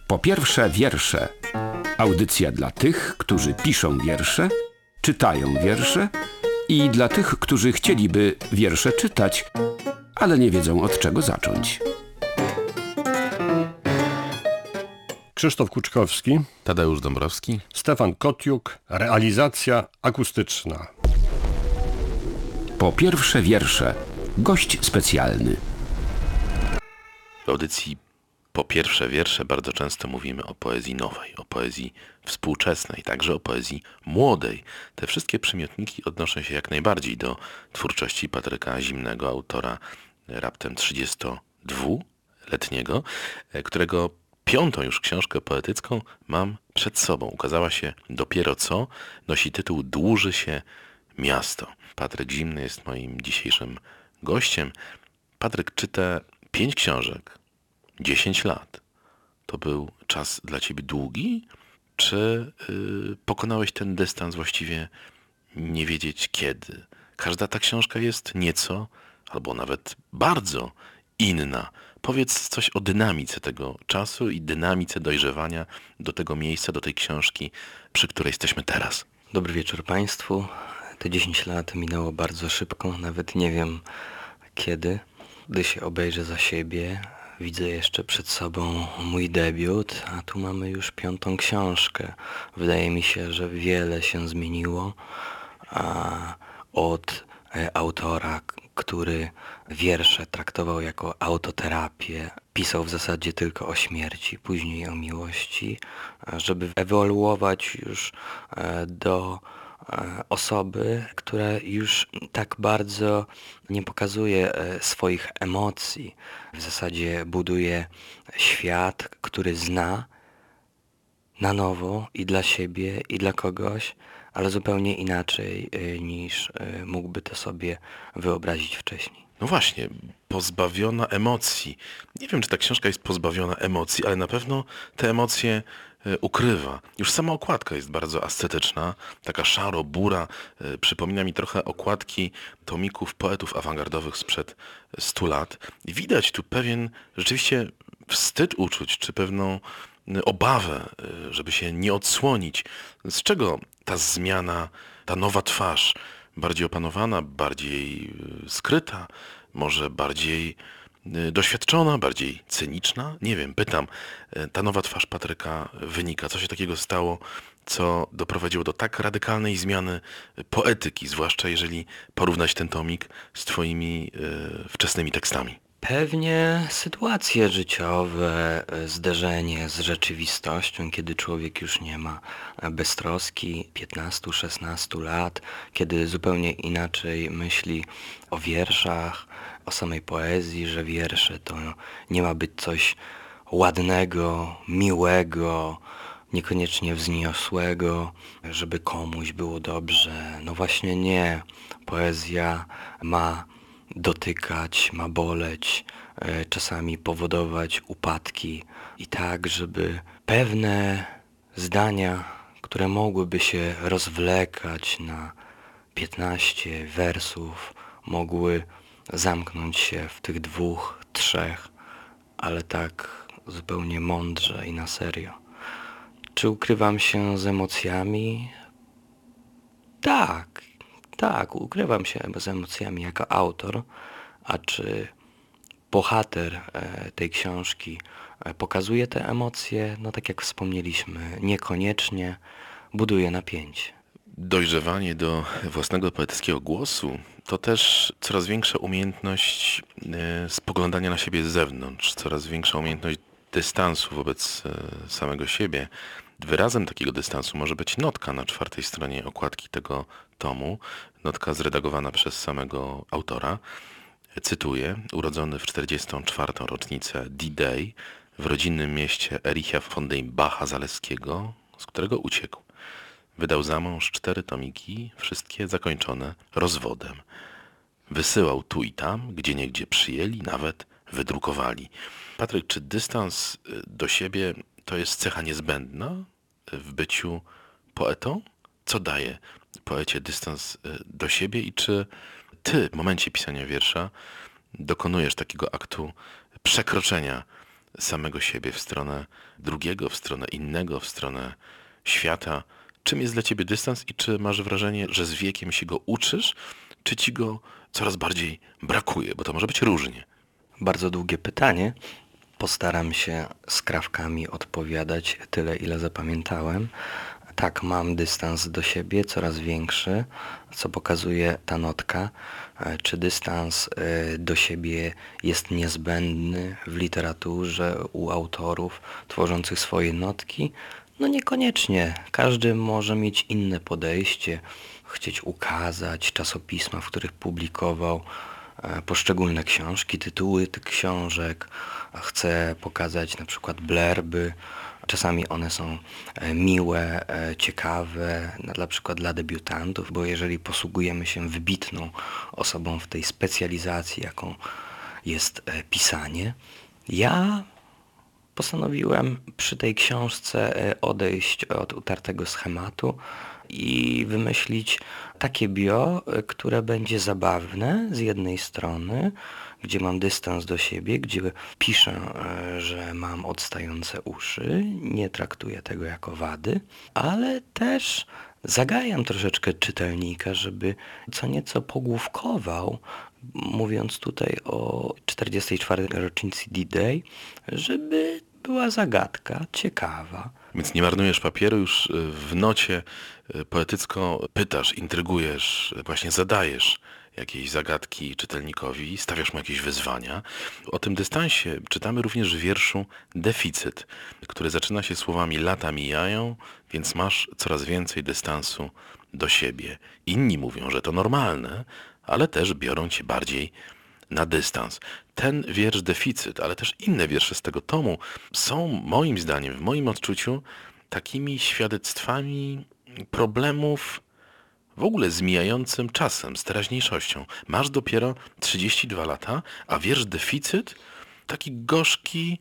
Po pierwsze wiersze. Audycja dla tych, którzy piszą wiersze, czytają wiersze i dla tych, którzy chcieliby wiersze czytać, ale nie wiedzą od czego zacząć. Krzysztof Kuczkowski, Tadeusz Dąbrowski, Stefan Kotiuk, realizacja akustyczna. Po pierwsze wiersze. Gość specjalny. w audycji Po pierwsze wiersze bardzo często mówimy o poezji nowej, o poezji współczesnej, także o poezji młodej. Te wszystkie przymiotniki odnoszą się jak najbardziej do twórczości Patryka Zimnego, autora raptem 32-letniego, którego piątą już książkę poetycką mam przed sobą. Ukazała się dopiero co, nosi tytuł Dłuży się miasto. Patryk Zimny jest moim dzisiejszym gościem. Patryk czyta 5 książek, 10 lat. To był czas dla ciebie długi? Czy pokonałeś ten dystans właściwie nie wiedzieć kiedy? Każda ta książka jest nieco, albo nawet bardzo inna. Powiedz coś o dynamice tego czasu i dynamice dojrzewania do tego miejsca, do tej książki, przy której jesteśmy teraz. Dobry wieczór Państwu. Te 10 lat minęło bardzo szybko, nawet nie wiem kiedy. Gdy się obejrzę za siebie, widzę jeszcze przed sobą mój debiut, a tu mamy już 5. książkę. Wydaje mi się, że wiele się zmieniło od autora, który wiersze traktował jako autoterapię, pisał w zasadzie tylko o śmierci, później o miłości, żeby ewoluować już do osoby, która już tak bardzo nie pokazuje swoich emocji. W zasadzie buduje świat, który zna na nowo i dla siebie, i dla kogoś, ale zupełnie inaczej niż mógłby to sobie wyobrazić wcześniej. No właśnie, pozbawiona emocji. Nie wiem, czy ta książka jest pozbawiona emocji, ale na pewno te emocje ukrywa. Już sama okładka jest bardzo ascetyczna, taka szaro-bura. Przypomina mi trochę okładki tomików poetów awangardowych sprzed 100 lat. I widać tu pewien rzeczywiście wstyd uczuć, czy pewną obawę, żeby się nie odsłonić. Z czego ta zmiana, ta nowa twarz, bardziej opanowana, bardziej skryta, może bardziej doświadczona, bardziej cyniczna? Nie wiem, pytam. Ta nowa twarz Patryka wynika. Co się takiego stało, co doprowadziło do tak radykalnej zmiany poetyki, zwłaszcza jeżeli porównać ten tomik z twoimi wczesnymi tekstami? Pewnie sytuacje życiowe, zderzenie z rzeczywistością, kiedy człowiek już nie ma beztroski 15-16 lat, kiedy zupełnie inaczej myśli o wierszach, o samej poezji, że wiersze to nie ma być coś ładnego, miłego, niekoniecznie wzniosłego, żeby komuś było dobrze. No właśnie nie. Poezja ma dotykać, ma boleć, czasami powodować upadki i tak, żeby pewne zdania, które mogłyby się rozwlekać na 15 wersów, mogły zamknąć się w tych 2, 3, ale tak zupełnie mądrze i na serio. Czy ukrywam się z emocjami? Tak, ukrywam się z emocjami jako autor, a czy bohater tej książki pokazuje te emocje? No tak jak wspomnieliśmy, niekoniecznie buduje napięcie. Dojrzewanie do własnego poetyckiego głosu to też coraz większa umiejętność spoglądania na siebie z zewnątrz, coraz większa umiejętność dystansu wobec samego siebie. Wyrazem takiego dystansu może być notka na 4. stronie okładki tego tomu, notka zredagowana przez samego autora. Cytuję: urodzony w 44. rocznicę D-Day w rodzinnym mieście Ericha von Deinbacha-Zaleskiego, z którego uciekł. Wydał za mąż 4 tomiki, wszystkie zakończone rozwodem. Wysyłał tu i tam, gdzieniegdzie przyjęli, nawet wydrukowali. Patryk, czy dystans do siebie to jest cecha niezbędna w byciu poetą? Co daje poecie dystans do siebie i czy ty w momencie pisania wiersza dokonujesz takiego aktu przekroczenia samego siebie, w stronę drugiego, w stronę innego, w stronę świata. Czym jest dla ciebie dystans i czy masz wrażenie, że z wiekiem się go uczysz, czy ci go coraz bardziej brakuje? Bo to może być różnie. Bardzo długie pytanie. Postaram się skrawkami odpowiadać tyle, ile zapamiętałem. Tak, mam dystans do siebie, coraz większy, co pokazuje ta notka. Czy dystans do siebie jest niezbędny w literaturze u autorów tworzących swoje notki? No niekoniecznie. Każdy może mieć inne podejście, chcieć ukazać czasopisma, w których publikował poszczególne książki, tytuły tych książek, chce pokazać na przykład blerby. Czasami one są miłe, ciekawe, na przykład dla debiutantów, bo jeżeli posługujemy się wybitną osobą w tej specjalizacji, jaką jest pisanie, ja postanowiłem przy tej książce odejść od utartego schematu i wymyślić takie bio, które będzie zabawne z jednej strony, gdzie mam dystans do siebie, gdzie piszę, że mam odstające uszy, nie traktuję tego jako wady, ale też zagajam troszeczkę czytelnika, żeby co nieco pogłówkował, mówiąc tutaj o 44. rocznicy D-Day, żeby była zagadka ciekawa. Więc nie marnujesz papieru, już w nocie poetycko pytasz, intrygujesz, właśnie zadajesz jakieś zagadki czytelnikowi, stawiasz mu jakieś wyzwania. O tym dystansie czytamy również w wierszu Deficyt, który zaczyna się słowami: lata mijają, więc masz coraz więcej dystansu do siebie. Inni mówią, że to normalne, ale też biorą cię bardziej na dystans. Ten wiersz Deficyt, ale też inne wiersze z tego tomu są moim zdaniem, w moim odczuciu, takimi świadectwami problemów w ogóle z mijającym czasem, z teraźniejszością. Masz dopiero 32 lata, a wiersz Deficyt, taki gorzki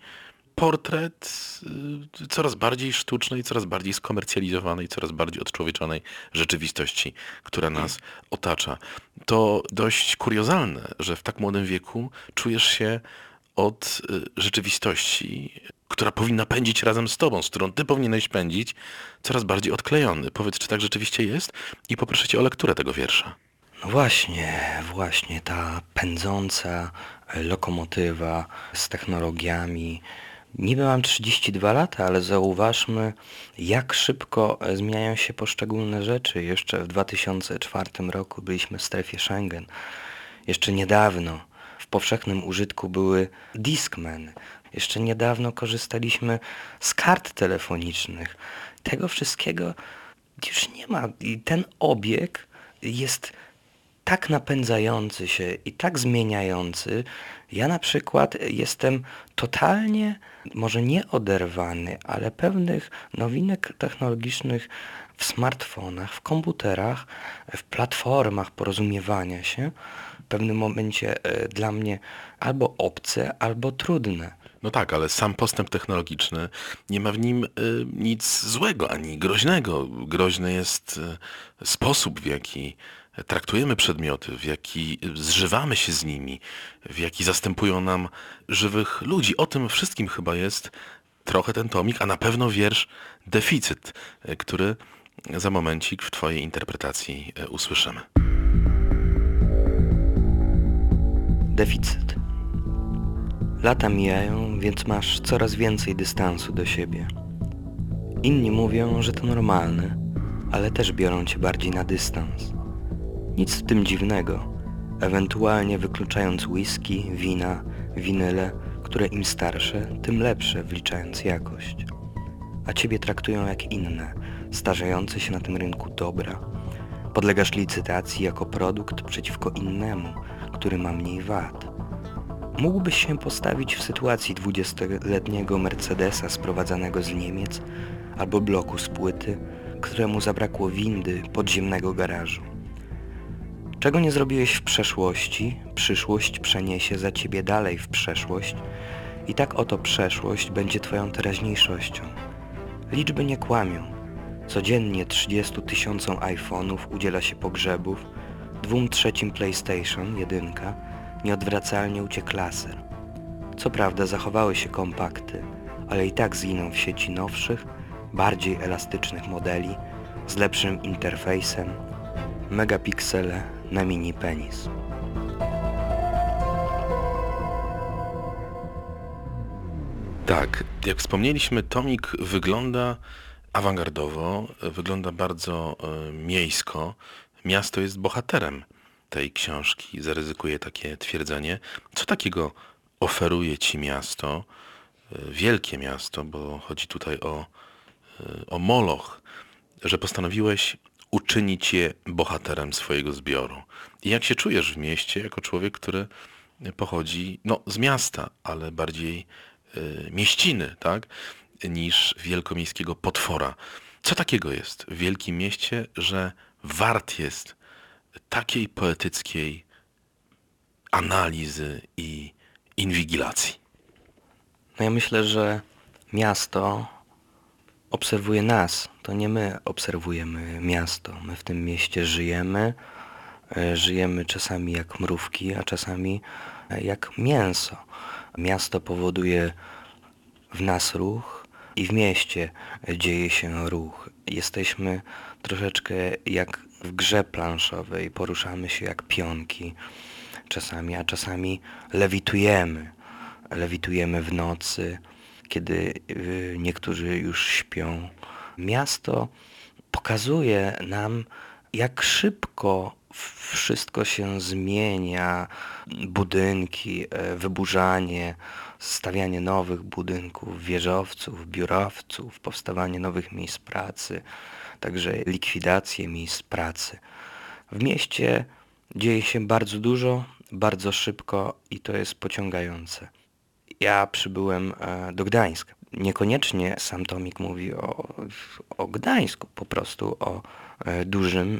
portret coraz bardziej sztucznej, coraz bardziej skomercjalizowanej, coraz bardziej odczłowieczonej rzeczywistości, która nas otacza. To dość kuriozalne, że w tak młodym wieku czujesz się od rzeczywistości, która powinna pędzić razem z tobą, z którą ty powinieneś pędzić, coraz bardziej odklejony. Powiedz, czy tak rzeczywiście jest? I poproszę cię o lekturę tego wiersza. No właśnie ta pędząca lokomotywa z technologiami. Niby mam 32 lata, ale zauważmy, jak szybko zmieniają się poszczególne rzeczy. Jeszcze w 2004 roku byliśmy w strefie Schengen. Jeszcze niedawno w powszechnym użytku były Discmany. Jeszcze niedawno korzystaliśmy z kart telefonicznych. Tego wszystkiego już nie ma. I ten obieg jest tak napędzający się i tak zmieniający. Ja na przykład jestem totalnie, może nie oderwany, ale pewnych nowinek technologicznych w smartfonach, w komputerach, w platformach porozumiewania się w pewnym momencie dla mnie albo obce, albo trudne. No tak, ale sam postęp technologiczny, nie ma w nim nic złego ani groźnego. Groźny jest sposób, w jaki traktujemy przedmioty, w jaki zżywamy się z nimi, w jaki zastępują nam żywych ludzi. O tym wszystkim chyba jest trochę ten tomik, a na pewno wiersz Deficyt, który za momencik w twojej interpretacji usłyszymy. Deficyt. Lata mijają, więc masz coraz więcej dystansu do siebie. Inni mówią, że to normalne, ale też biorą cię bardziej na dystans. Nic w tym dziwnego, ewentualnie wykluczając whisky, wina, winyle, które im starsze, tym lepsze, wliczając jakość. A ciebie traktują jak inne, starzejące się na tym rynku dobra. Podlegasz licytacji jako produkt przeciwko innemu, który ma mniej wad. Mógłbyś się postawić w sytuacji 20-letniego Mercedesa sprowadzanego z Niemiec albo bloku z płyty, któremu zabrakło windy podziemnego garażu. Czego nie zrobiłeś w przeszłości, przyszłość przeniesie za ciebie dalej w przeszłość i tak oto przeszłość będzie twoją teraźniejszością. Liczby nie kłamią. Codziennie 30 000 iPhone'ów udziela się pogrzebów, 2/3 PlayStation 1 nieodwracalnie uciekł laser. Co prawda zachowały się kompakty, ale i tak zginą w sieci nowszych, bardziej elastycznych modeli z lepszym interfejsem, megapiksele na mini penis. Tak, jak wspomnieliśmy, tomik wygląda awangardowo, wygląda bardzo miejsko. Miasto jest bohaterem tej książki, zaryzykuję takie twierdzenie. Co takiego oferuje ci miasto, wielkie miasto, bo chodzi tutaj o Moloch, że postanowiłeś uczynić je bohaterem swojego zbioru? I jak się czujesz w mieście jako człowiek, który pochodzi z miasta, ale bardziej mieściny, tak, niż wielkomiejskiego potwora? Co takiego jest w wielkim mieście, że wart jest takiej poetyckiej analizy i inwigilacji? No ja myślę, że miasto obserwuje nas. To nie my obserwujemy miasto. My w tym mieście żyjemy. Żyjemy czasami jak mrówki, a czasami jak mięso. Miasto powoduje w nas ruch i w mieście dzieje się ruch. Jesteśmy troszeczkę jak w grze planszowej. Poruszamy się jak pionki czasami, a czasami lewitujemy. Lewitujemy w nocy, kiedy niektórzy już śpią. Miasto pokazuje nam, jak szybko wszystko się zmienia. Budynki, wyburzanie, stawianie nowych budynków, wieżowców, biurowców, powstawanie nowych miejsc pracy, także likwidację miejsc pracy. W mieście dzieje się bardzo dużo, bardzo szybko i to jest pociągające. Ja przybyłem do Gdańska. Niekoniecznie sam tomik mówi o Gdańsku, po prostu o dużym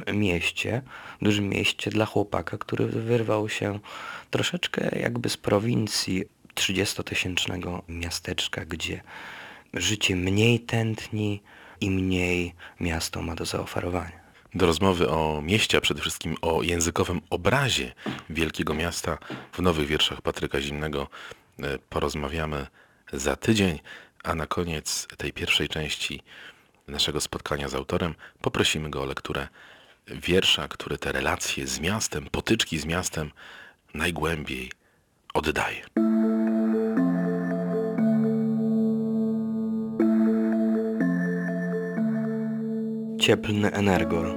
mieście dla chłopaka, który wyrwał się troszeczkę jakby z prowincji 30-tysięcznego miasteczka, gdzie życie mniej tętni i mniej miasto ma do zaoferowania. Do rozmowy o mieście, a przede wszystkim o językowym obrazie wielkiego miasta w nowych wierszach Patryka Zimnego porozmawiamy za tydzień, a na koniec tej pierwszej części naszego spotkania z autorem poprosimy go o lekturę wiersza, który te relacje z miastem, potyczki z miastem najgłębiej oddaje. Cieplny energor.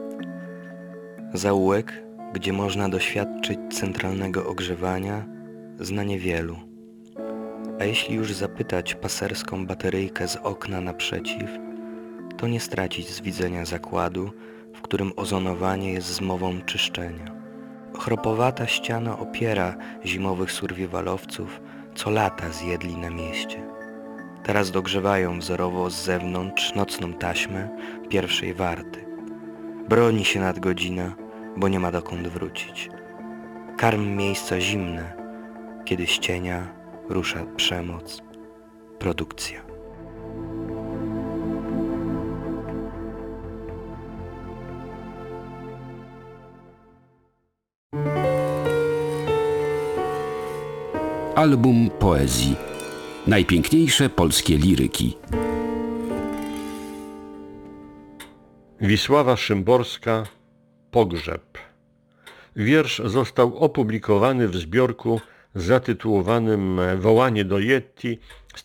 Zaułek, gdzie można doświadczyć centralnego ogrzewania, zna niewielu. A jeśli już zapytać paserską bateryjkę z okna naprzeciw, to nie stracić z widzenia zakładu, w którym ozonowanie jest zmową czyszczenia. Chropowata ściana opiera zimowych survivalowców, co lata zjedli na mieście. Teraz dogrzewają wzorowo z zewnątrz nocną taśmę pierwszej warty. Broni się nadgodzina, bo nie ma dokąd wrócić. Karm miejsca zimne, kiedy z cienia rusza przemoc, produkcja. Album poezji. Najpiękniejsze polskie liryki. Wisława Szymborska, Pogrzeb. Wiersz został opublikowany w zbiorku zatytułowanym Wołanie do Yeti z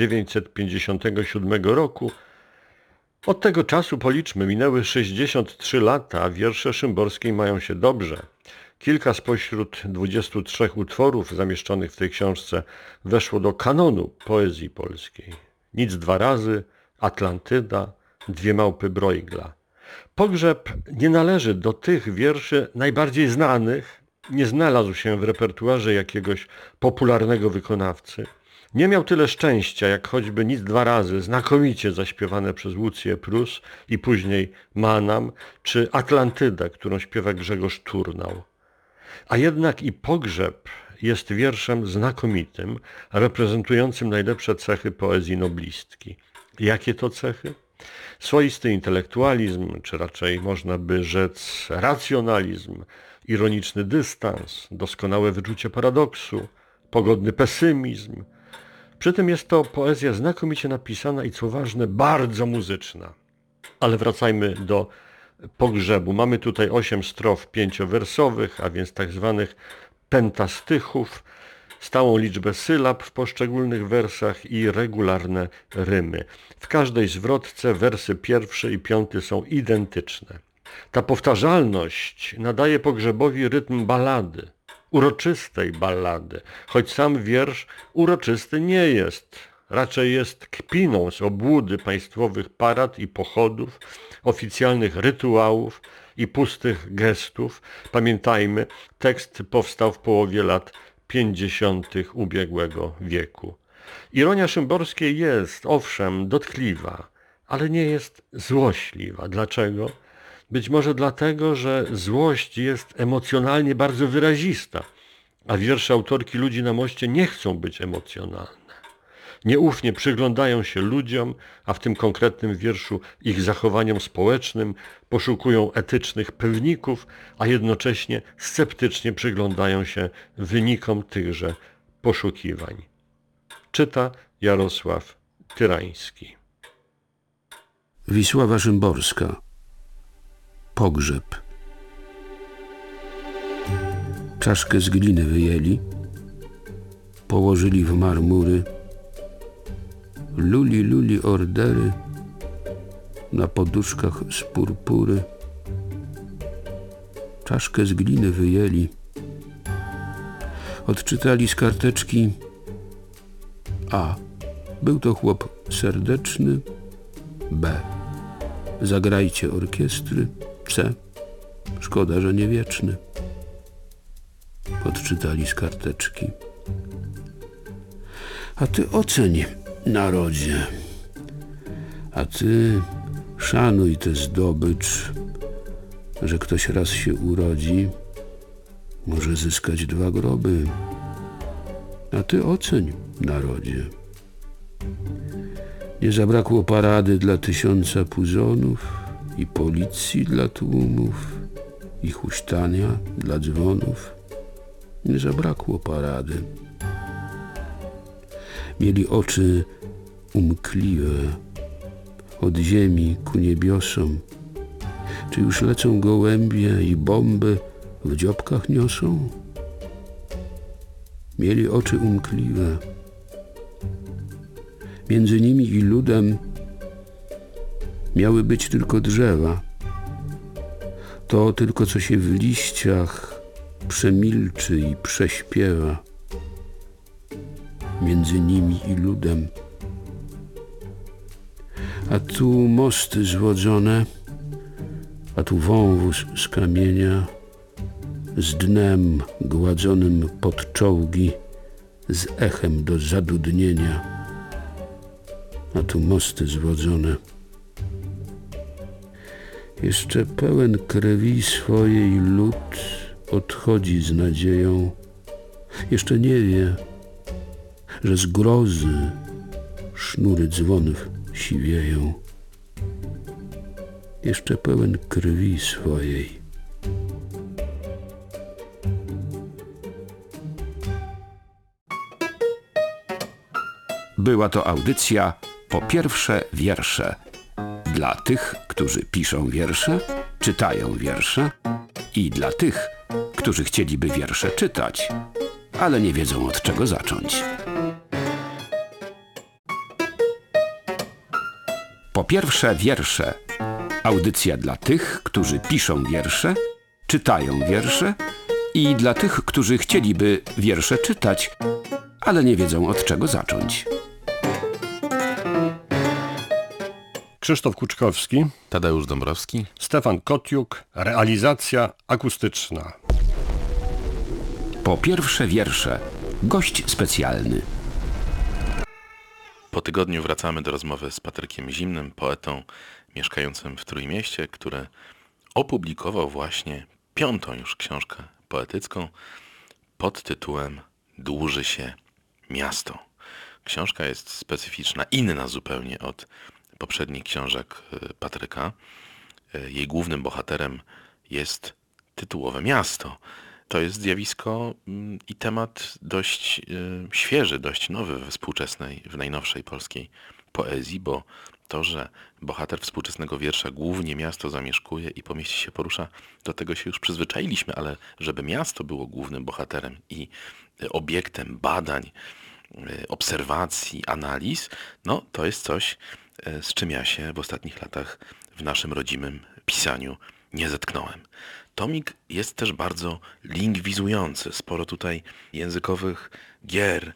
1957 roku. Od tego czasu policzmy, minęły 63 lata, a wiersze Szymborskiej mają się dobrze. Kilka spośród 23 utworów zamieszczonych w tej książce weszło do kanonu poezji polskiej. Nic dwa razy, Atlantyda, Dwie małpy Bruegla. Pogrzeb nie należy do tych wierszy najbardziej znanych, nie znalazł się w repertuarze jakiegoś popularnego wykonawcy. Nie miał tyle szczęścia, jak choćby Nic dwa razy, znakomicie zaśpiewane przez Łucję Prus i później Manam, czy Atlantyda, którą śpiewa Grzegorz Turnał. A jednak i Pogrzeb jest wierszem znakomitym, reprezentującym najlepsze cechy poezji noblistki. Jakie to cechy? Swoisty intelektualizm, czy raczej można by rzec racjonalizm, ironiczny dystans, doskonałe wyczucie paradoksu, pogodny pesymizm. Przy tym jest to poezja znakomicie napisana i co ważne, bardzo muzyczna. Ale wracajmy do pogrzebu. Mamy tutaj 8 strof 5-wersowych, a więc tak zwanych pentastychów, stałą liczbę sylab w poszczególnych wersach i regularne rymy. W każdej zwrotce wersy 1 i 5 są identyczne. Ta powtarzalność nadaje pogrzebowi rytm ballady, uroczystej ballady, choć sam wiersz uroczysty nie jest. Raczej jest kpiną z obłudy państwowych parad i pochodów, oficjalnych rytuałów i pustych gestów. Pamiętajmy, tekst powstał w połowie lat 50. ubiegłego wieku. Ironia Szymborskiej jest, owszem, dotkliwa, ale nie jest złośliwa. Dlaczego? Być może dlatego, że złość jest emocjonalnie bardzo wyrazista, a wiersze autorki Ludzi na moście nie chcą być emocjonalne. Nieufnie przyglądają się ludziom, a w tym konkretnym wierszu ich zachowaniom społecznym, poszukują etycznych pewników, a jednocześnie sceptycznie przyglądają się wynikom tychże poszukiwań. Czyta Jarosław Tyrański. Wisława Szymborska. Pogrzeb. Czaszkę z gliny wyjęli, położyli w marmury, luli ordery na poduszkach z purpury. Czaszkę z gliny wyjęli, odczytali z karteczki. A. Był to chłop serdeczny. B. Zagrajcie orkiestry. C. Szkoda, że nie wieczny. Odczytali z karteczki. A ty oceń, narodzie. A ty szanuj tę zdobycz, że ktoś raz się urodzi, może zyskać 2 groby. A ty oceń, narodzie. Nie zabrakło parady dla 1000 puzonów i policji dla tłumów i huśtania dla dzwonów. Nie zabrakło parady. Mieli oczy umkliwe od ziemi ku niebiosom. Czy już lecą gołębie i bomby w dziobkach niosą? Mieli oczy umkliwe. Między nimi i ludem miały być tylko drzewa. To tylko, co się w liściach przemilczy i prześpiewa. Między nimi i ludem. A tu mosty zwodzone, a tu wąwóz z kamienia, z dnem gładzonym pod czołgi, z echem do zadudnienia. A tu mosty zwodzone. Jeszcze pełen krwi swojej lud odchodzi z nadzieją. Jeszcze nie wie, że z grozy sznury dzwonów siwieją. Jeszcze pełen krwi swojej. Była to audycja Po pierwsze wiersze. Dla tych, którzy piszą wiersze, czytają wiersze i dla tych, którzy chcieliby wiersze czytać, ale nie wiedzą od czego zacząć. Po pierwsze wiersze. Audycja dla tych, którzy piszą wiersze, czytają wiersze i dla tych, którzy chcieliby wiersze czytać, ale nie wiedzą od czego zacząć. Krzysztof Kuczkowski, Tadeusz Dąbrowski. Stefan Kotiuk, realizacja akustyczna. Po pierwsze wiersze. Gość specjalny. Po tygodniu wracamy do rozmowy z Patrykiem Zimnym, poetą mieszkającym w Trójmieście, który opublikował właśnie 5. już książkę poetycką pod tytułem Dłuży się miasto. Książka jest specyficzna, inna zupełnie od poprzednich książek Patryka. Jej głównym bohaterem jest tytułowe miasto. To jest zjawisko i temat dość świeży, dość nowy we współczesnej, w najnowszej polskiej poezji, bo to, że bohater współczesnego wiersza głównie miasto zamieszkuje i po mieście się porusza, do tego się już przyzwyczailiśmy, ale żeby miasto było głównym bohaterem i obiektem badań, obserwacji, analiz, no to jest coś, z czym ja się w ostatnich latach w naszym rodzimym pisaniu nie zetknąłem. Tomik jest też bardzo lingwizujący. Sporo tutaj językowych gier,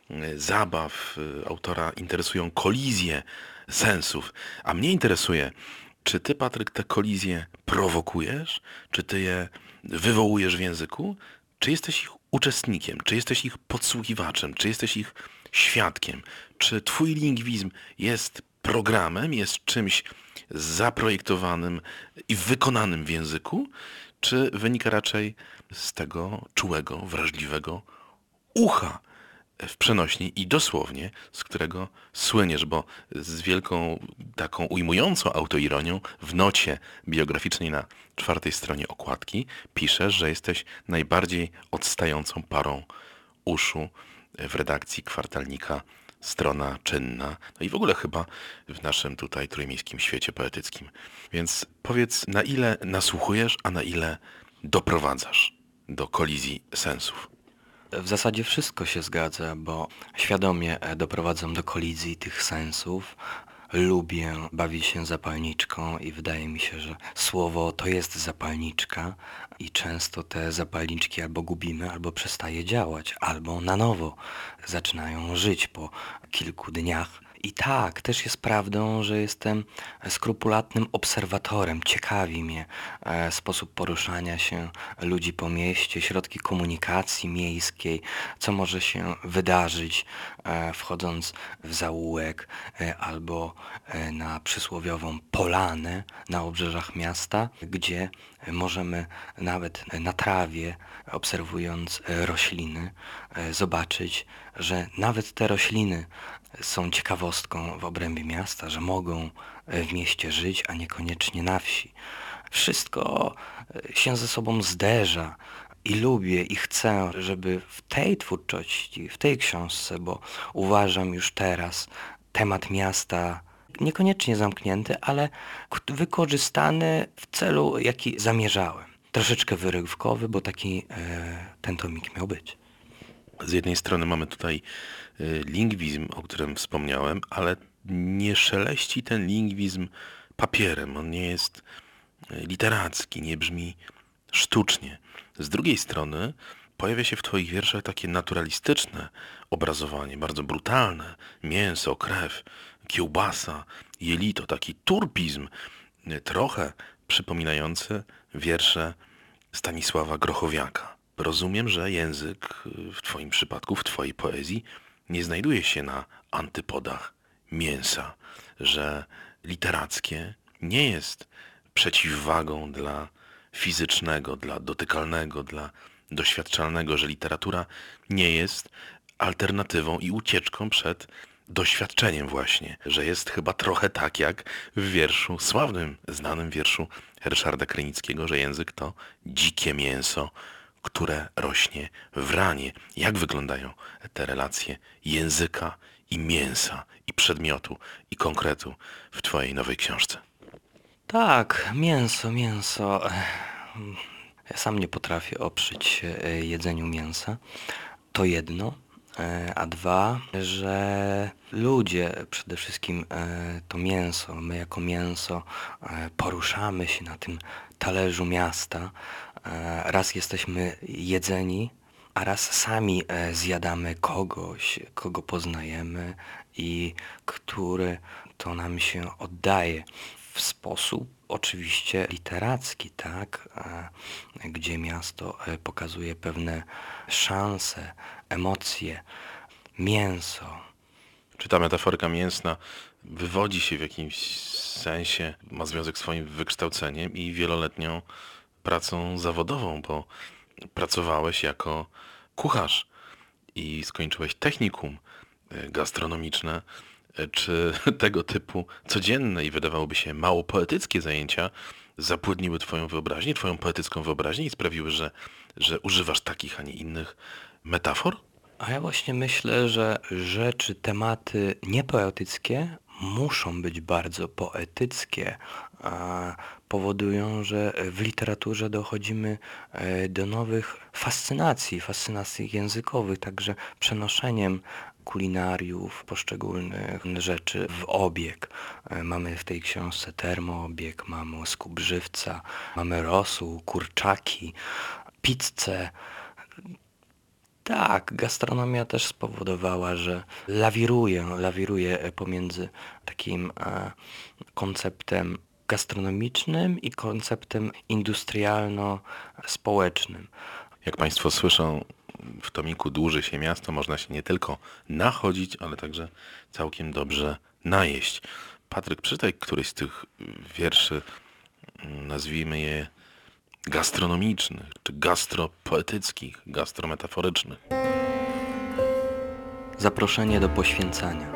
zabaw autora interesują kolizje sensów. A mnie interesuje, czy ty, Patryk, te kolizje prowokujesz? Czy ty je wywołujesz w języku? Czy jesteś ich uczestnikiem? Czy jesteś ich podsłuchiwaczem? Czy jesteś ich świadkiem? Czy twój lingwizm jest programem, jest czymś zaprojektowanym i wykonanym w języku? Czy wynika raczej z tego czułego, wrażliwego ucha w przenośni i dosłownie, z którego słyniesz, bo z wielką taką ujmującą autoironią w nocie biograficznej na 4. stronie okładki piszesz, że jesteś najbardziej odstającą parą uszu w redakcji kwartalnika Strona Czynna, no i w ogóle chyba w naszym tutaj trójmiejskim świecie poetyckim. Więc powiedz, na ile nasłuchujesz, a na ile doprowadzasz do kolizji sensów? W zasadzie wszystko się zgadza, bo świadomie doprowadzam do kolizji tych sensów. Lubię bawić się zapalniczką i wydaje mi się, że słowo to jest zapalniczka i często te zapalniczki albo gubimy, albo przestaje działać, albo na nowo zaczynają żyć po kilku dniach. I tak, też jest prawdą, że jestem skrupulatnym obserwatorem. Ciekawi mnie sposób poruszania się ludzi po mieście, środki komunikacji miejskiej, co może się wydarzyć wchodząc w zaułek albo na przysłowiową polanę na obrzeżach miasta, gdzie możemy nawet na trawie, obserwując rośliny, zobaczyć, że nawet te rośliny są ciekawostką w obrębie miasta, że mogą w mieście żyć, a niekoniecznie na wsi. Wszystko się ze sobą zderza i lubię i chcę, żeby w tej twórczości, w tej książce, bo uważam już teraz temat miasta niekoniecznie zamknięty, ale wykorzystany w celu, jaki zamierzałem. Troszeczkę wyrywkowy, bo taki ten tomik miał być. Z jednej strony mamy tutaj lingwizm, o którym wspomniałem, ale nie szeleści ten lingwizm papierem. On nie jest literacki, nie brzmi sztucznie. Z drugiej strony pojawia się w twoich wierszach takie naturalistyczne obrazowanie, bardzo brutalne. Mięso, krew, kiełbasa, jelito, taki turpizm, trochę przypominający wiersze Stanisława Grochowiaka. Rozumiem, że język w twoim przypadku, w twojej poezji nie znajduje się na antypodach mięsa, że literackie nie jest przeciwwagą dla fizycznego, dla dotykalnego, dla doświadczalnego, że literatura nie jest alternatywą i ucieczką przed doświadczeniem właśnie, że jest chyba trochę tak jak w wierszu, sławnym, znanym wierszu Ryszarda Krynickiego, że język to dzikie mięso, które rośnie w ranie. Jak wyglądają te relacje języka i mięsa, i przedmiotu, i konkretu w twojej nowej książce? Tak, mięso. Ja sam nie potrafię oprzeć się jedzeniu mięsa. To jedno. A dwa, że ludzie, przede wszystkim to mięso, my jako mięso poruszamy się na tym talerzu miasta. Raz jesteśmy jedzeni, a raz sami zjadamy kogoś, kogo poznajemy i który to nam się oddaje w sposób oczywiście literacki, tak, gdzie miasto pokazuje pewne szanse, emocje, mięso. Czy ta metaforyka mięsna wywodzi się w jakimś sensie, ma związek z swoim wykształceniem i wieloletnią pracą zawodową, bo pracowałeś jako kucharz i skończyłeś technikum gastronomiczne Czy tego typu codzienne i wydawałoby się mało poetyckie zajęcia zapłodniły twoją wyobraźnię, twoją poetycką wyobraźnię i sprawiły, że używasz takich, a nie innych metafor? A ja właśnie myślę, że rzeczy, tematy niepoetyckie muszą być bardzo poetyckie, a powodują, że w literaturze dochodzimy do nowych fascynacji językowych, także przenoszeniem kulinariów, poszczególnych rzeczy w obieg. Mamy w tej książce termoobieg, mamy skup żywca, mamy rosół, kurczaki, pizzę. Tak, gastronomia też spowodowała, że lawiruje pomiędzy takim konceptem gastronomicznym i konceptem industrialno-społecznym. Jak Państwo słyszą, w tomiku Dłuży się miasto można się nie tylko nachodzić, ale także całkiem dobrze najeść. Patryk, przeczytaj któryś z tych wierszy, nazwijmy je gastronomicznych, czy gastropoetyckich, gastrometaforycznych. Zaproszenie do poświęcania.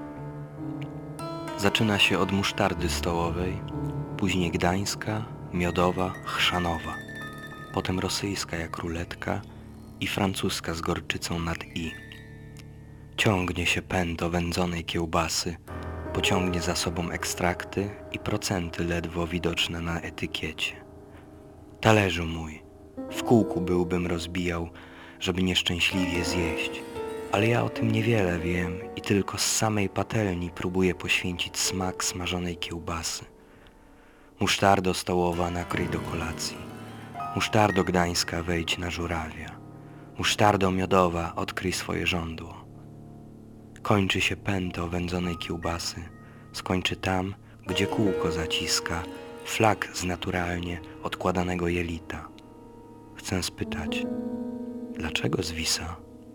Zaczyna się od musztardy stołowej, później gdańska, miodowa, chrzanowa, potem rosyjska jak ruletka i francuska z gorczycą nad i. Ciągnie się pęd wędzonej kiełbasy, pociągnie za sobą ekstrakty i procenty ledwo widoczne na etykiecie. Talerzu mój, w kółku byłbym rozbijał, żeby nieszczęśliwie zjeść, ale ja o tym niewiele wiem i tylko z samej patelni próbuję poświęcić smak smażonej kiełbasy. Musztardo stołowa nakryj do kolacji, musztardo gdańska wejdź na żurawia, musztardo miodowa odkryj swoje żądło. Kończy się pęto wędzonej kiełbasy, skończy tam, gdzie kółko zaciska flak z naturalnie odkładanego jelita. Chcę spytać, dlaczego zwisa?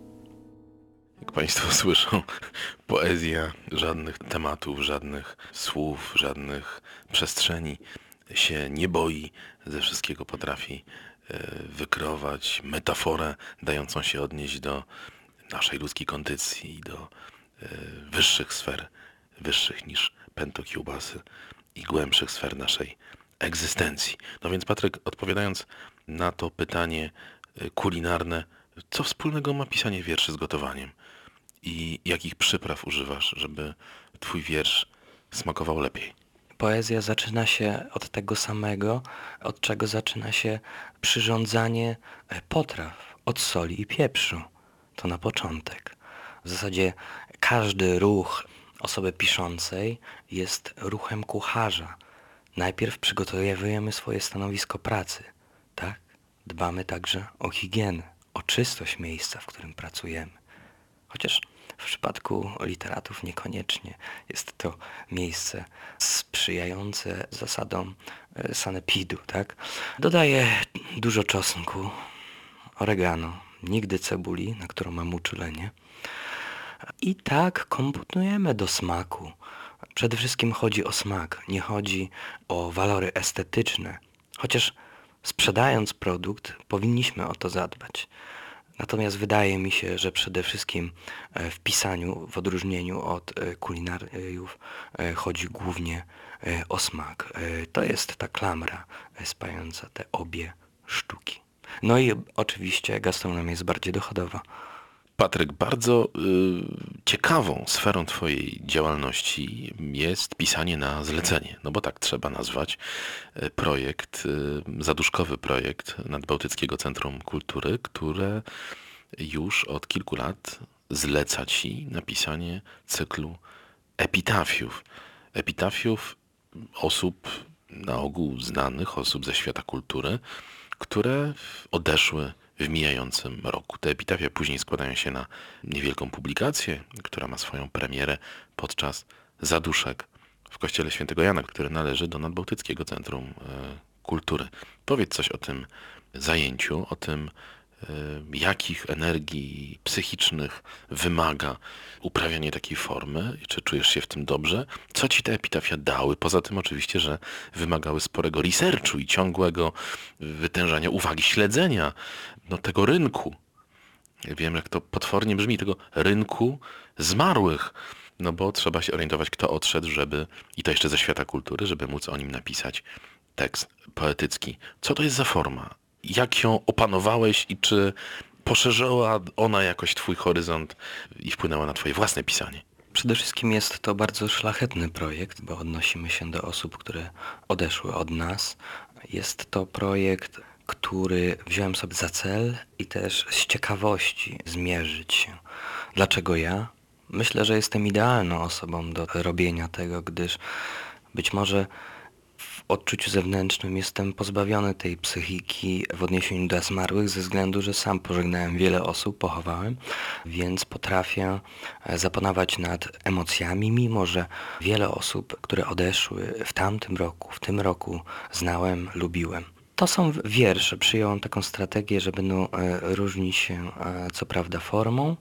Jak Państwo słyszą, poezja żadnych tematów, żadnych słów, żadnych przestrzeni się nie boi, ze wszystkiego potrafi wykreować metaforę dającą się odnieść do naszej ludzkiej kondycji, do wyższych sfer, wyższych niż pęto kiełbasy i głębszych sfer naszej egzystencji. No więc Patryk, odpowiadając na to pytanie kulinarne, co wspólnego ma pisanie wierszy z gotowaniem? I jakich przypraw używasz, żeby twój wiersz smakował lepiej? Poezja zaczyna się od tego samego, od czego zaczyna się przyrządzanie potraw, od soli i pieprzu. To na początek. W zasadzie każdy ruch osoby piszącej jest ruchem kucharza. Najpierw przygotowujemy swoje stanowisko pracy, tak? Dbamy także o higienę, o czystość miejsca, w którym pracujemy. Chociaż w przypadku literatów niekoniecznie jest to miejsce sprzyjające zasadom sanepidu, tak? Dodaję dużo czosnku, oregano, nigdy cebuli, na którą mam uczulenie. I tak komponujemy do smaku. Przede wszystkim chodzi o smak, nie chodzi o walory estetyczne. Chociaż sprzedając produkt powinniśmy o to zadbać. Natomiast wydaje mi się, że przede wszystkim w pisaniu, w odróżnieniu od kulinariów, chodzi głównie o smak. To jest ta klamra spająca te obie sztuki. No i oczywiście gastronomia jest bardziej dochodowa. Patryk, bardzo ciekawą sferą twojej działalności jest pisanie na zlecenie, no bo tak trzeba nazwać projekt, zaduszkowy projekt Nadbałtyckiego Centrum Kultury, które już od kilku lat zleca ci napisanie cyklu epitafiów. Epitafiów osób na ogół znanych, osób ze świata kultury, które odeszły w mijającym roku. Te epitafia później składają się na niewielką publikację, która ma swoją premierę podczas zaduszek w Kościele Świętego Jana, który należy do Nadbałtyckiego Centrum Kultury. Powiedz coś o tym zajęciu, o tym, jakich energii psychicznych wymaga uprawianie takiej formy, czy czujesz się w tym dobrze? Co ci te epitafia dały? Poza tym oczywiście, że wymagały sporego researchu i ciągłego wytężania uwagi, śledzenia tego rynku. Wiem, jak to potwornie brzmi, tego rynku zmarłych. no bo trzeba się orientować, kto odszedł, żeby, i to jeszcze ze świata kultury, żeby móc o nim napisać tekst poetycki. Co to jest za forma? Jak ją opanowałeś i czy poszerzyła ona jakoś twój horyzont i wpłynęła na twoje własne pisanie? Przede wszystkim jest to bardzo szlachetny projekt, bo odnosimy się do osób, które odeszły od nas. Jest to projekt, który wziąłem sobie za cel i też z ciekawości zmierzyć się. Dlaczego ja? Myślę, że jestem idealną osobą do robienia tego, gdyż być może w odczuciu zewnętrznym jestem pozbawiony tej psychiki w odniesieniu do zmarłych ze względu, że sam pożegnałem wiele osób, pochowałem, więc potrafię zapanować nad emocjami, mimo że wiele osób, które odeszły w tamtym roku, w tym roku znałem, lubiłem. To są wiersze. Przyjąłem taką strategię, że będą różnić się co prawda formą.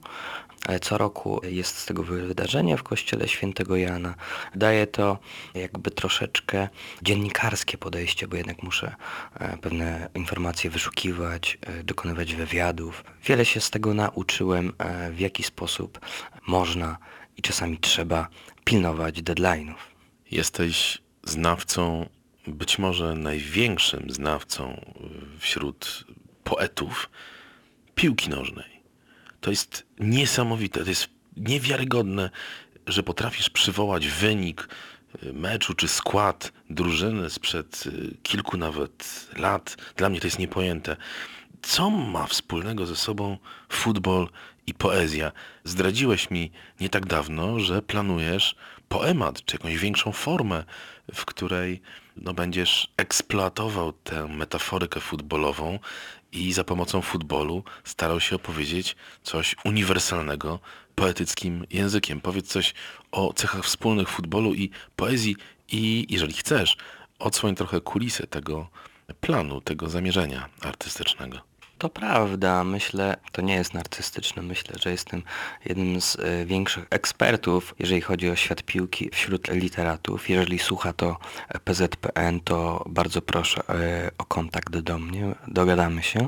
Co roku jest z tego wydarzenie w kościele Świętego Jana. Daje to jakby troszeczkę dziennikarskie podejście, bo jednak muszę pewne informacje wyszukiwać, dokonywać wywiadów. Wiele się z tego nauczyłem, w jaki sposób można i czasami trzeba pilnować deadline'ów. Jesteś znawcą, być może największym znawcą wśród poetów piłki nożnej. To jest niesamowite, to jest niewiarygodne, że potrafisz przywołać wynik meczu czy skład drużyny sprzed kilku nawet lat. Dla mnie to jest niepojęte. Co ma wspólnego ze sobą futbol i poezja? Zdradziłeś mi nie tak dawno, że planujesz poemat czy jakąś większą formę, w której będziesz eksploatował tę metaforykę futbolową i za pomocą futbolu starał się opowiedzieć coś uniwersalnego poetyckim językiem. Powiedz coś o cechach wspólnych futbolu i poezji i, jeżeli chcesz, odsłoń trochę kulisy tego planu, tego zamierzenia artystycznego. To prawda, myślę, to nie jest narcystyczne, myślę, że jestem jednym z większych ekspertów, jeżeli chodzi o świat piłki wśród literatów. Jeżeli słucha to PZPN, to bardzo proszę o kontakt do mnie, dogadamy się.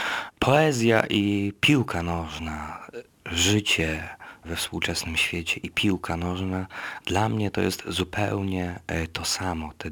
Poezja i piłka nożna, życie we współczesnym świecie i piłka nożna, dla mnie to jest zupełnie to samo. Te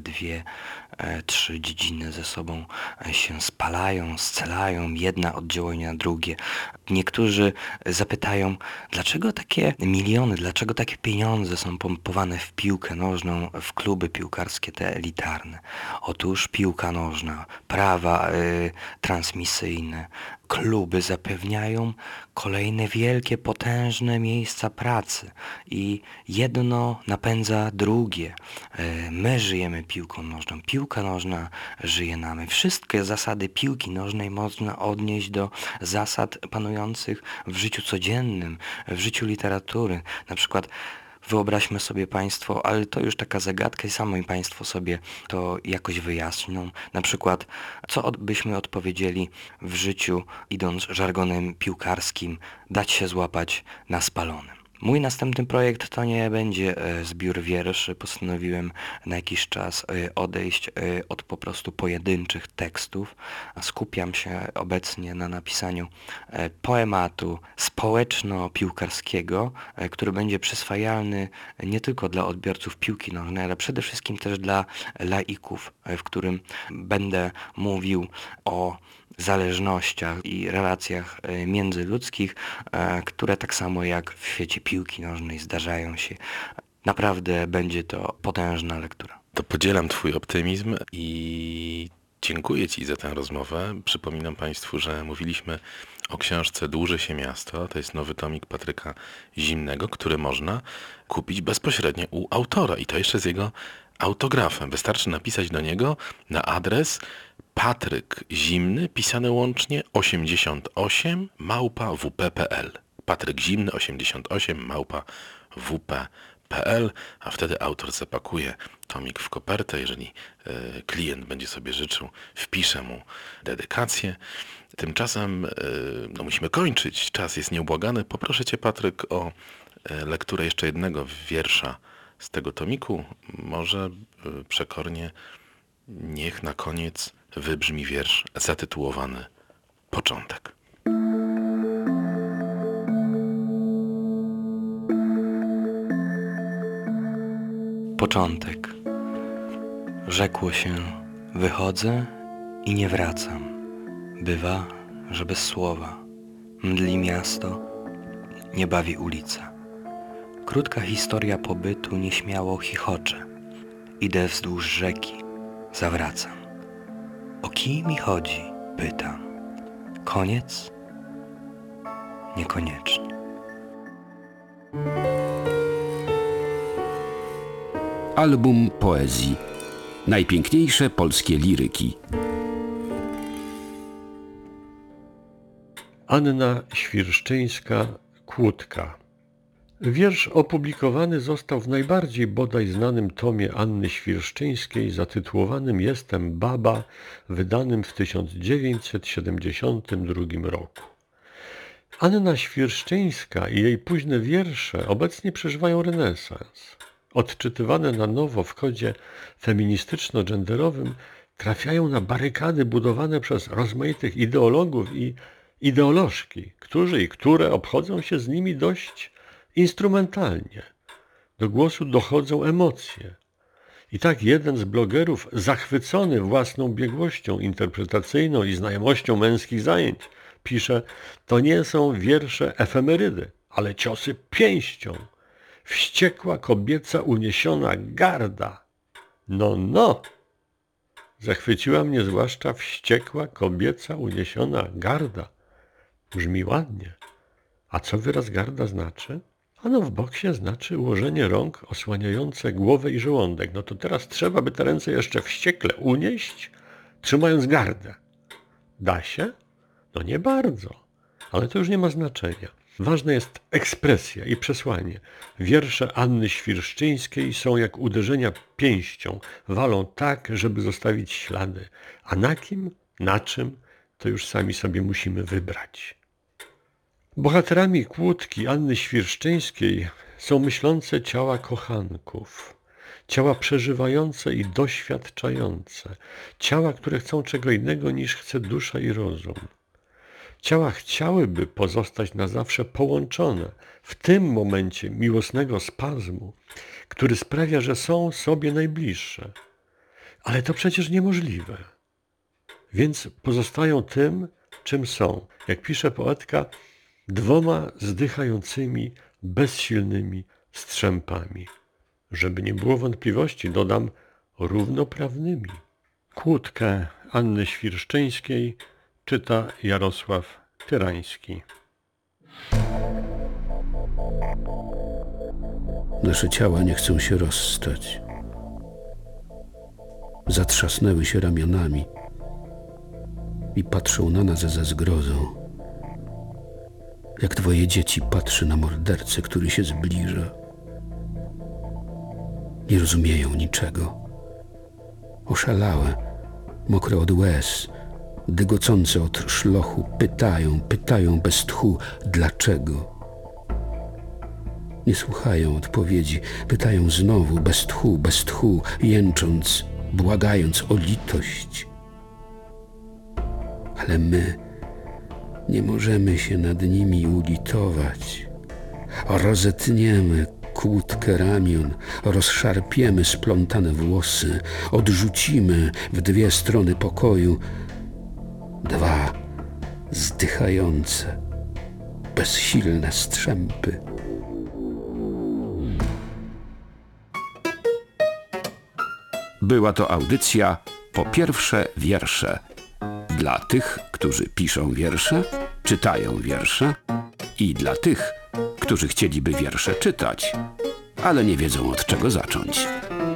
trzy dziedziny ze sobą się spalają, scalają, jedna oddziałuje na drugie. Niektórzy zapytają, dlaczego takie miliony, dlaczego takie pieniądze są pompowane w piłkę nożną, w kluby piłkarskie te elitarne. Otóż piłka nożna, prawa transmisyjne, kluby zapewniają kolejne wielkie, potężne miejsca pracy i jedno napędza drugie. My żyjemy piłką nożną, piłka nożna żyje nami. Wszystkie zasady piłki nożnej można odnieść do zasad panujących w życiu codziennym, w życiu literatury. Na przykład wyobraźmy sobie Państwo, ale to już taka zagadka i sami Państwo sobie to jakoś wyjaśnią. Na przykład, co byśmy odpowiedzieli w życiu, idąc żargonem piłkarskim, dać się złapać na spalonym. Mój następny projekt to nie będzie zbiór wierszy. Postanowiłem na jakiś czas odejść od po prostu pojedynczych tekstów. Skupiam się obecnie na napisaniu poematu społeczno-piłkarskiego, który będzie przyswajalny nie tylko dla odbiorców piłki nożnej, ale przede wszystkim też dla laików, w którym będę mówił o zależnościach i relacjach międzyludzkich, które tak samo jak w świecie piłki nożnej zdarzają się. Naprawdę będzie to potężna lektura. To podzielam Twój optymizm i dziękuję Ci za tę rozmowę. Przypominam Państwu, że mówiliśmy o książce Dłuży się miasto. To jest nowy tomik Patryka Zimnego, który można kupić bezpośrednio u autora i to jeszcze z jego autografem. Wystarczy napisać do niego na adres Patryk Zimny, pisane łącznie 88@wp.pl. Patryk Zimny 88@wp.pl, a wtedy autor zapakuje tomik w kopertę. Jeżeli klient będzie sobie życzył, wpisze mu dedykację. Tymczasem musimy kończyć. Czas jest nieubłagany. Poproszę Cię, Patryk, o lekturę jeszcze jednego wiersza z tego tomiku. Może przekornie niech na koniec wybrzmi wiersz zatytułowany Początek. początek. Rzekło się, wychodzę i nie wracam. Bywa, że bez słowa. Mdli miasto, nie bawi ulica. Krótka historia pobytu nieśmiało chichocze. Idę wzdłuż rzeki, zawracam. O kij mi chodzi? Pytam. Koniec? Niekoniecznie. Album poezji. Najpiękniejsze polskie liryki. Anna Świerszczyńska, Kłódka. Wiersz opublikowany został w najbardziej bodaj znanym tomie Anny Świerszczyńskiej zatytułowanym Jestem baba, wydanym w 1972 roku. Anna Świerszczyńska i jej późne wiersze obecnie przeżywają renesans. Odczytywane na nowo w kodzie feministyczno-genderowym trafiają na barykady budowane przez rozmaitych ideologów i ideolożki, którzy i które obchodzą się z nimi dość instrumentalnie. Do głosu dochodzą emocje. I tak jeden z blogerów, zachwycony własną biegłością interpretacyjną i znajomością męskich zajęć, pisze: to nie są wiersze efemerydy, ale ciosy pięścią. Wściekła kobieca uniesiona garda. No. Zachwyciła mnie zwłaszcza wściekła kobieca uniesiona garda. Brzmi ładnie. A co wyraz garda znaczy? Ano w boksie znaczy ułożenie rąk osłaniające głowę i żołądek. No to teraz trzeba by te ręce jeszcze wściekle unieść, trzymając gardę. Da się? No nie bardzo. Ale to już nie ma znaczenia. Ważna jest ekspresja i przesłanie. Wiersze Anny Świerszczyńskiej są jak uderzenia pięścią. Walą tak, żeby zostawić ślady. A na kim, na czym, to już sami sobie musimy wybrać. Bohaterami Kłódki Anny Świerszczyńskiej są myślące ciała kochanków. Ciała przeżywające i doświadczające. Ciała, które chcą czego innego niż chce dusza i rozum. Ciała chciałyby pozostać na zawsze połączone w tym momencie miłosnego spazmu, który sprawia, że są sobie najbliższe. Ale to przecież niemożliwe. Więc pozostają tym, czym są. Jak pisze poetka, dwoma zdychającymi, bezsilnymi strzępami. Żeby nie było wątpliwości, dodam, równoprawnymi. Kłódkę Anny Świerszczyńskiej czyta Jarosław Tyrański. Nasze ciała nie chcą się rozstać. Zatrzasnęły się ramionami i patrzą na nas ze zgrozą, jak twoje dzieci patrzy na mordercę, który się zbliża. Nie rozumieją niczego. Oszalałe, mokre od łez, dygocące od szlochu, pytają bez tchu, dlaczego? Nie słuchają odpowiedzi, pytają znowu, bez tchu, jęcząc, błagając o litość. Ale my nie możemy się nad nimi ulitować. Rozetniemy kłódkę ramion, rozszarpiemy splątane włosy, odrzucimy w dwie strony pokoju dwa zdychające, bezsilne strzępy. Była to audycja Po pierwsze wiersze. Dla tych, którzy piszą wiersze, czytają wiersze i dla tych, którzy chcieliby wiersze czytać, ale nie wiedzą od czego zacząć.